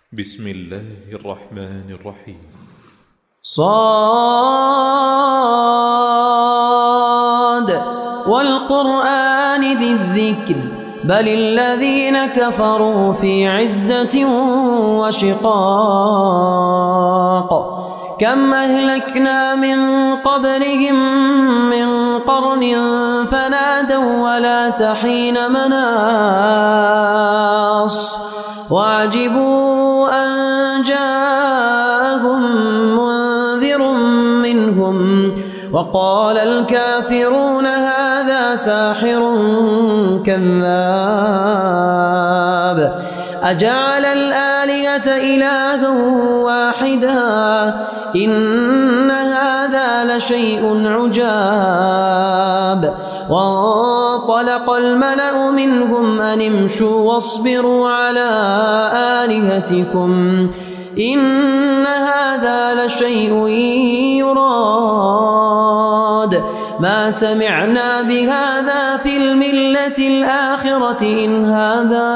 بسم الله الرحمن الرحيم. صاد والقرآن ذي الذكر بل الذين كفروا في عزة وشقاق كم أهلكنا من قبلهم من قرن فنادوا ولا تحين مناص وعجبوا أن جاءهم منذر منهم وقال الكافرون هذا ساحر كذاب أجعل الآلهة إلها واحدا إن هذا لشيء عجاب وانطلق الملأ منهم أن امشوا واصبروا على آلهتكم إن هذا لشيء يراد ما سمعنا بهذا في الملة الآخرة إن هذا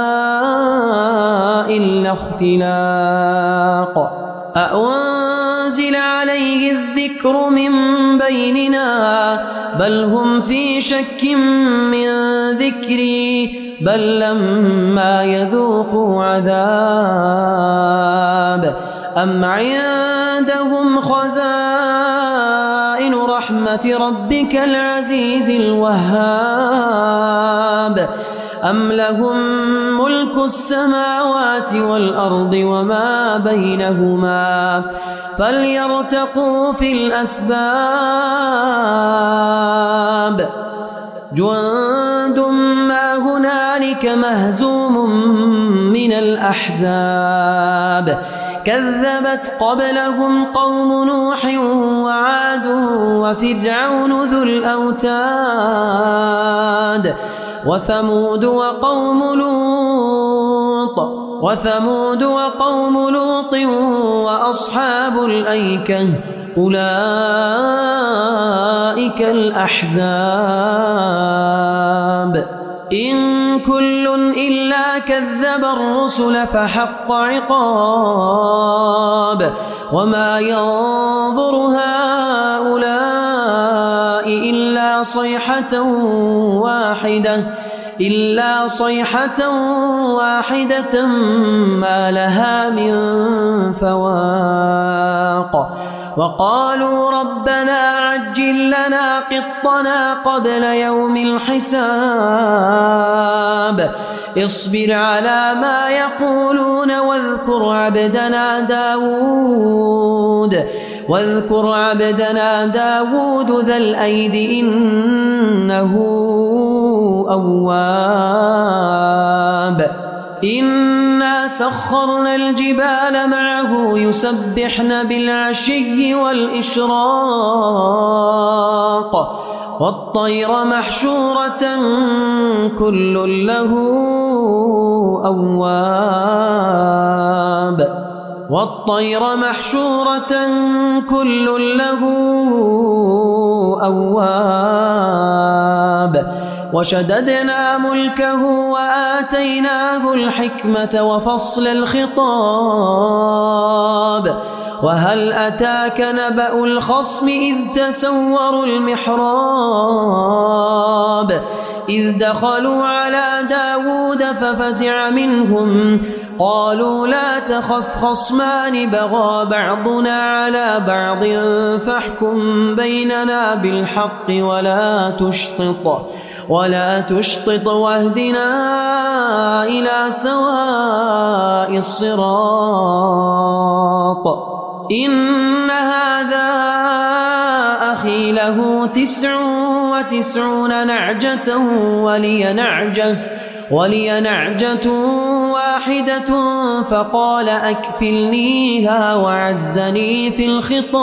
إلا اختلاق أأنزل عليه الذكر من بيننا بل هم في شك من ذكري بل لما يذوقوا عذاب أم عندهم خزائن رحمة ربك العزيز الوهاب أم لهم ملك السماوات والأرض وما بينهما فليرتقوا في الأسباب جند ما هنالك مهزوم من الأحزاب كذبت قبلهم قوم نوح وعاد وفرعون ذو الأوتاد وثمود وقوم لوط وأصحاب الأيكة أولئك الأحزاب إن كل إلا كذب الرسل فحق عقاب وما ينظر هؤلاء إلا صيحة واحدة ما لها من فواق وقالوا ربنا عجل لنا قطنا قبل يوم الحساب اصبر على ما يقولون واذكر عبدنا داود ذا الأيد إنه أواب إنا سخرنا الجبال معه يسبحن بالعشي والإشراق والطير محشورة كل له أواب وشددنا ملكه وآتيناه الحكمة وفصل الخطاب وهل أتاك نبأ الخصم إذ تسوروا المحراب إذ دخلوا على داود ففزع منهم قالوا لا تخف خصمان بغى بعضنا على بعض فاحكم بيننا بالحق ولا تشطط واهدنا إلى سواء الصراط إن هذا أخي له 99 نعجة ولي نعجة واحدة فقال أكفلنيها وعزني في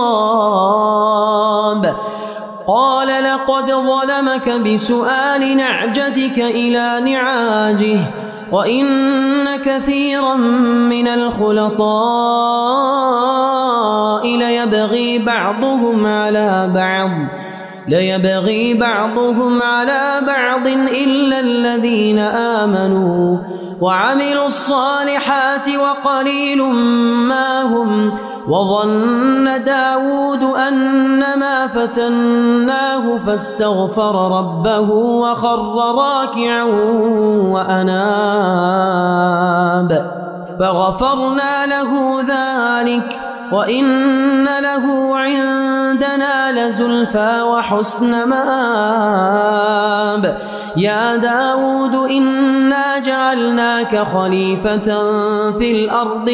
الخطاب قال لقد ظلمك بسؤال نعجتك إلى نعاجه وإن كثيرا من الخلطاء ليبغي بعضهم على بعض إلا الذين آمنوا وعملوا الصالحات وقليل ما هم. وظن داود أنما فتناه فاستغفر ربه وخر راكعا وأناب فغفرنا له ذلك وإن له عندنا لزلفى وحسن مآب. يا داود إنا جعلناك خليفة في الأرض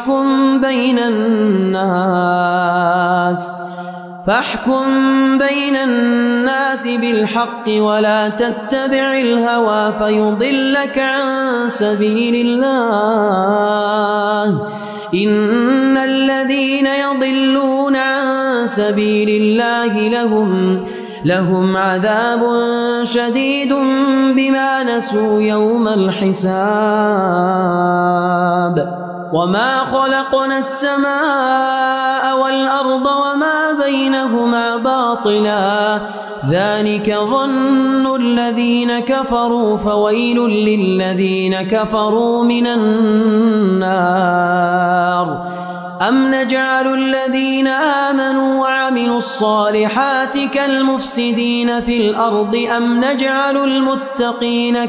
فاحكم بين الناس بالحق ولا تتبع الهوى فيضلك عن سبيل الله. إن الذين يضلون عن سبيل الله لهم عذاب شديد بما نسوا يوم الحساب. وما خلقنا السماء والأرض وما بينهما باطلا ذلك ظن الذين كفروا فويل للذين كفروا من النار. أم نجعل الذين آمنوا وعملوا الصالحات كالمفسدين في الأرض أم نجعل المتقين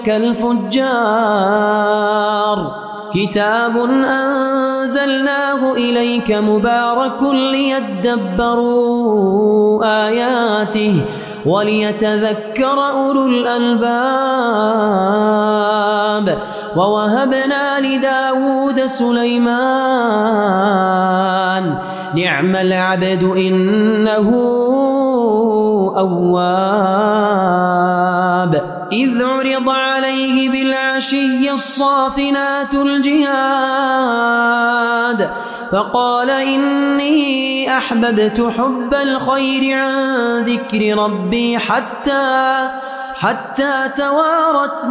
كالفجار. كتاب أنزلناه إليك مبارك ليدبروا آياته وليتذكر أولو الألباب. ووهبنا لداود سليمان نعم العبد إنه أواب. إذ عرض عليه بالعشي الصافنات الجياد فقال إني أحببت حب الخير عن ذكر ربي حتى توارت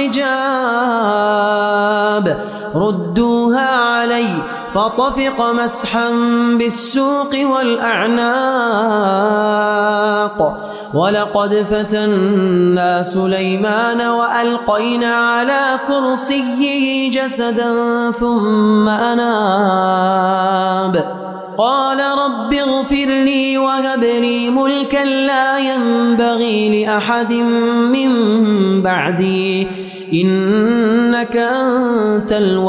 بالحجاب. ردوها علي فطفق مسحا بالسوق والأعناق. ولقد فتنا سليمان وألقينا على كرسيه جسدا ثم أناب. قال رب اغفر لي وهب لي ملكا لا ينبغي لأحد من بعدي إنك أنت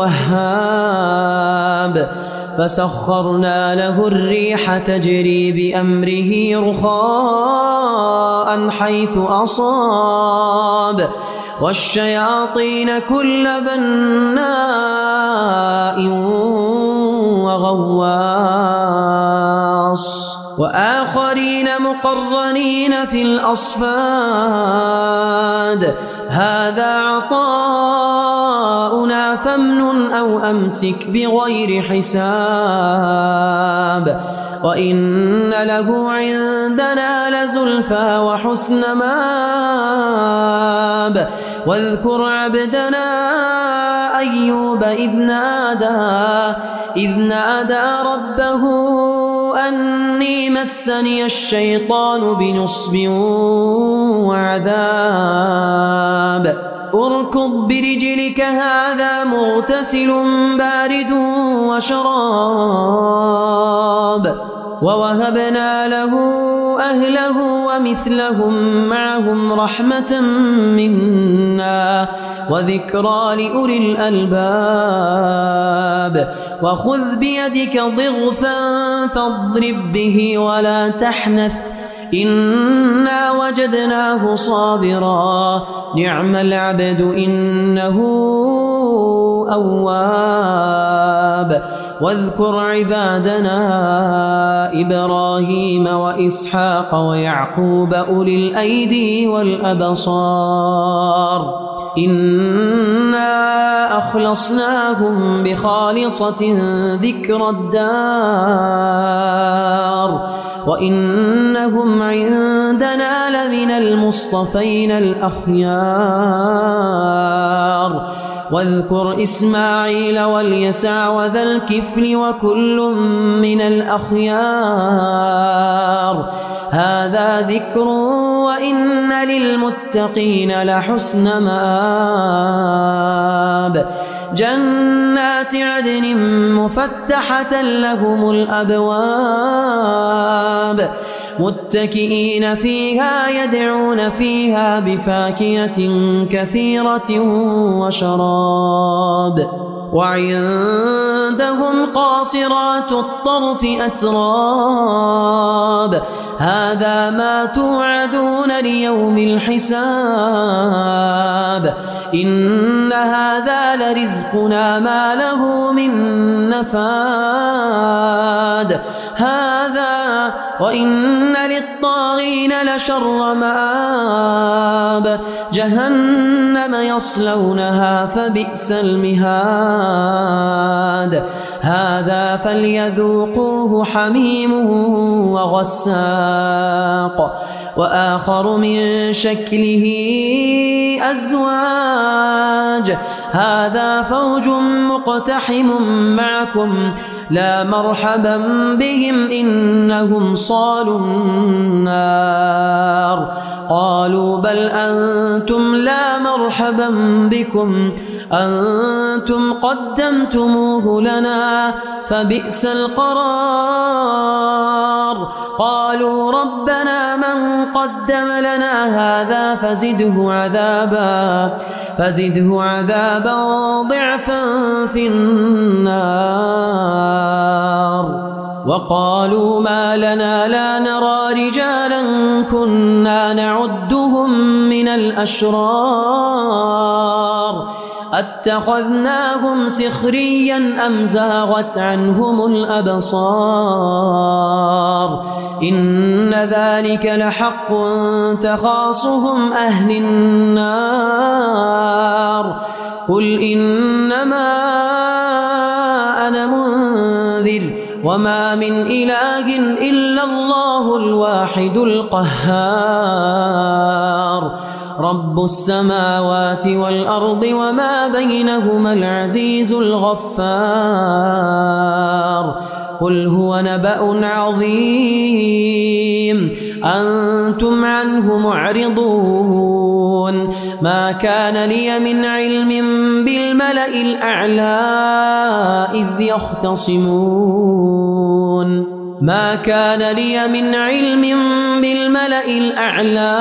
الوهاب. فسخرنا له الريح تجري بأمره رخاء حيث أصاب والشياطين كل بناء وغواص وآخرين مقرنين في الأصفاد. هذا عطاؤنا فامنن أو أمسك بغير حساب. وإن له عندنا لزلفى وحسن مآب. واذكر عبدنا أيوب إذ نادى ربه أني مسني الشيطان بنصب وعذاب. اركض برجلك هذا مغتسل بارد وشراب. ووهبنا له أهله ومثلهم معهم رحمة منا وذكرى لأولي الألباب. وخذ بيدك ضغثا فاضرب به ولا تحنث إنا وجدناه صابرا نعم العبد إنه أواب. واذكر عبادنا إبراهيم وإسحاق ويعقوب أولي الأيدي والأبصار إنا أخلصناهم بخالصة ذكر الدار وإنهم عندنا لمن المصطفين الأخيار. واذكر إسماعيل واليسع وذا الكفل وكل من الأخيار. هذا ذكر وإن للمتقين لحسن مآب. جنات عدن مفتحة لهم الأبواب متكئين فيها يدعون فيها بفاكهة كثيرة وشراب وعندهم قاصرات الطرف أتراب هذا ما توعدون ليوم الحساب إن هذا لرزقنا ما له من نفاد هذا وإن للطاغين لشر مآب جهنم يصلونها فبئس المهاد هذا فليذوقوه حميم وغساق وآخر من شكله أزواج هذا فوج مقتحم معكم لا مرحبا بهم إنهم صالوا النار قالوا بل أنتم لا مرحبا بكم أنتم قدمتموه لنا فبئس القرار قالوا ربنا من قدم لنا هذا فزده عذابا ضعفا في النار وقالوا ما لنا لا نرى رجالا كنا نعدهم من الأشرار أتخذناهم سخريا أم زاغت عنهم الأبصار إن ذلك لحق تخاصهم أهل النار قل إنما أنا منذر وما من إله إلا الله الواحد القهار رب السماوات والأرض وما بينهما العزيز الغفار قل هو نبأ عظيم أنتم عنه معرضون ما كان لي من علم بالملأ الأعلى إذ يختصمون ما كان لي من علم بالملأ الأعلى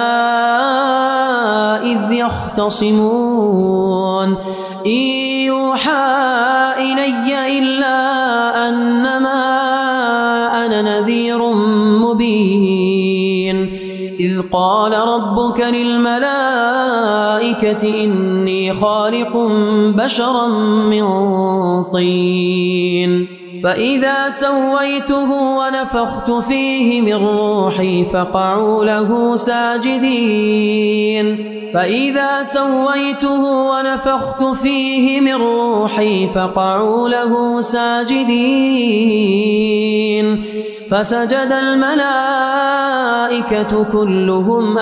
إذ يختصمون إن يوحى إلي إلا أنما أنا نذير مبين إذ قال ربك للملائكة إني خالق بشرا من طين فإذا سويته ونفخت فيه من روحي فقعوا له ساجدين فإذا سويته ونفخت فيه من روحي فقعوا له ساجدين فسجد الملائكة كلهم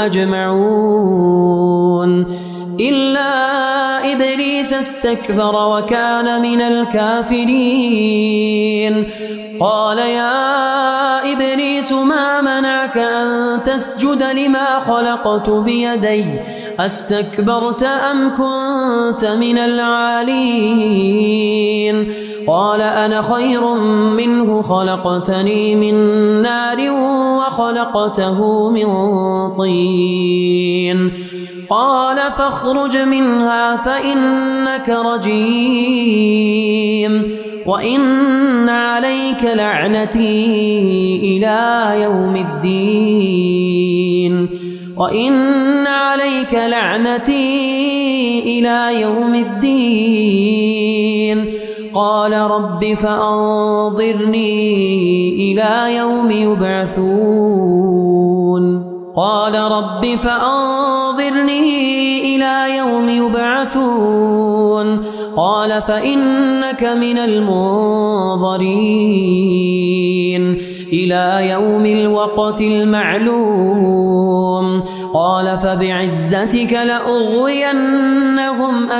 أجمعون إلا إبليس استكبر وكان من الكافرين قال يا إبليس ما منعك أن تسجد لما خلقت بيدي أستكبرت أم كنت من العالين قال أنا خير منه خلقتني من نار وخلقته من طين قال فاخرج منها فإنك رجيم وإن عليك لعنتي إلى يوم الدين وإن عليك لعنتي إلى يوم الدين قال رب فأنظرني إلى يوم يبعثون قال رب فأنظرني إلى يوم يبعثون قال فإنك من المنظرين إلى يوم الوقت المعلوم قال فبعزتك لأغوينهم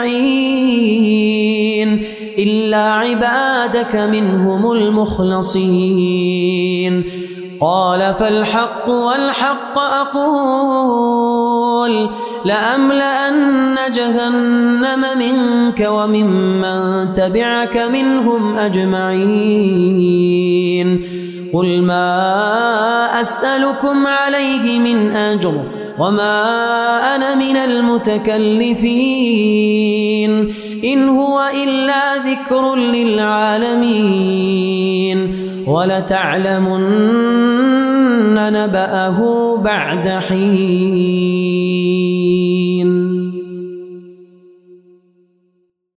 أجمعين إلا عبادك منهم المخلصين قال فالحق والحق أقول لأملأن جهنم منك وممن تبعك منهم أجمعين قل ما أسألكم عليه من أجر وما أنا من المتكلفين إن هو إلا ذكر للعالمين ولتعلمن نبأه بعد حين.